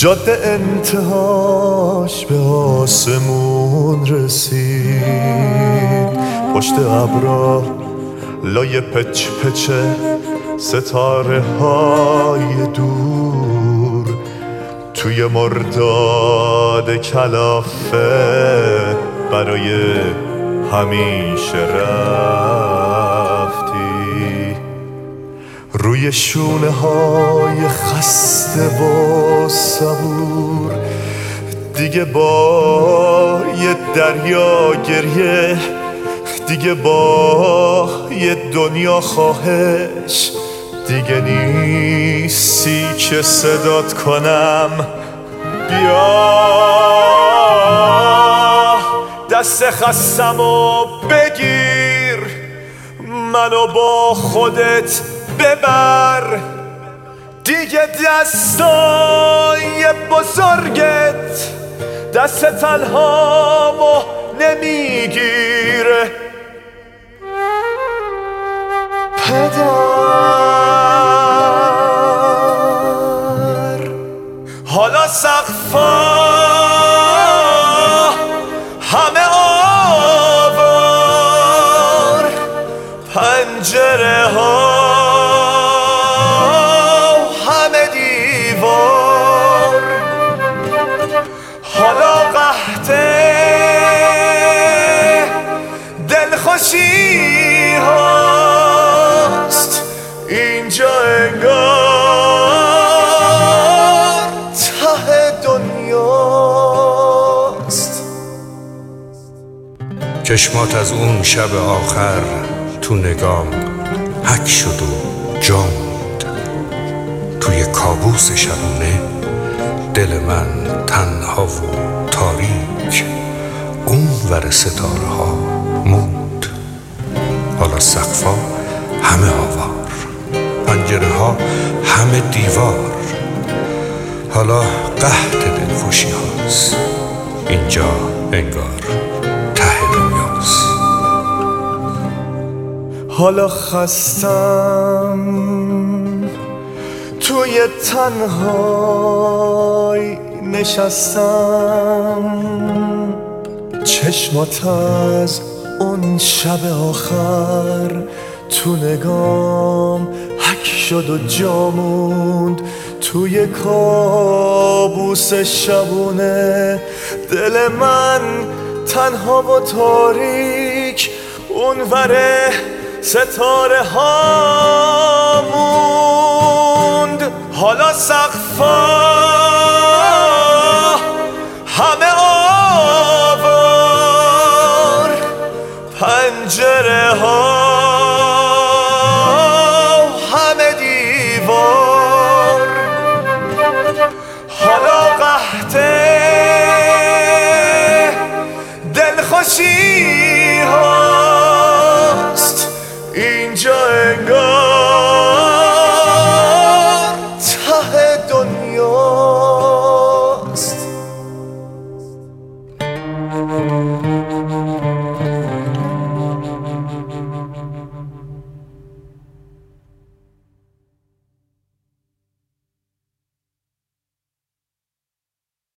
جاده انتهاش به آسمون رسید، پشت ابرا لای پچ پچه ستاره های دور، توی مرداد کلافه برای همیشه رفتی. روی شونه های خسته و صبور دیگه با یه دریا گریه، دیگه با یه دنیا خواهش، دیگه نیستی که صدات کنم بیا. دست خستم و بگیر، منو با خودت ببر، دیگه دستای بزرگت دست تنهامو نمیگیره. پدر حالا سقفا همه آوار، پنجره ها همه دیوار، حالا قحطه دلخوشی هاست اینجا، انگار ته دنیاست. چشمات از اون شب آخر تو نگام حک شد و جا موند، توی کابوس شبونه دل من تنها و تاریک اون ور ستاره ها موند. حالا سقفا همه آوار، پنجره ها همه دیوار، حالا قحط دلخوشی هاست اینجا، انگار ته دنیاست. حالا خستم توی تنهای نشستم، چشمات از اون شب آخر تو نگام حک شد و جا موند، توی کابوس شبونه دل من تنها و تاریک اون وره ستاره ها موند. حالا سقفا